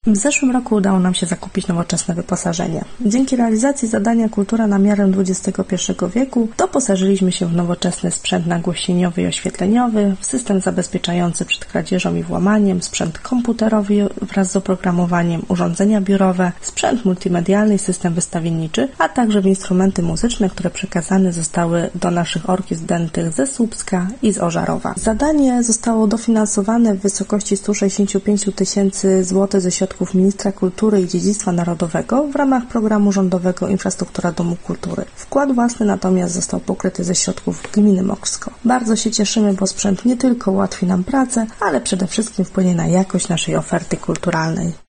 W zeszłym roku udało nam się zakupić nowoczesne wyposażenie. Dzięki realizacji zadania Kultura na miarę XXI wieku doposażyliśmy się w nowoczesny sprzęt nagłośnieniowy i oświetleniowy, w system zabezpieczający przed kradzieżą i włamaniem, sprzęt komputerowy wraz z oprogramowaniem, urządzenia biurowe, sprzęt multimedialny i system wystawienniczy, a także w instrumenty muzyczne, które przekazane zostały do naszych orkiestr dętych ze Słupska i z Ożarowa. Zadanie zostało dofinansowane w wysokości 165 000 złotych ze środków Ministra Kultury i Dziedzictwa Narodowego w ramach programu rządowego Infrastruktura Domu Kultury. Wkład własny natomiast został pokryty ze środków gminy Mokrzysko. Bardzo się cieszymy, bo sprzęt nie tylko ułatwi nam pracę, ale przede wszystkim wpłynie na jakość naszej oferty kulturalnej.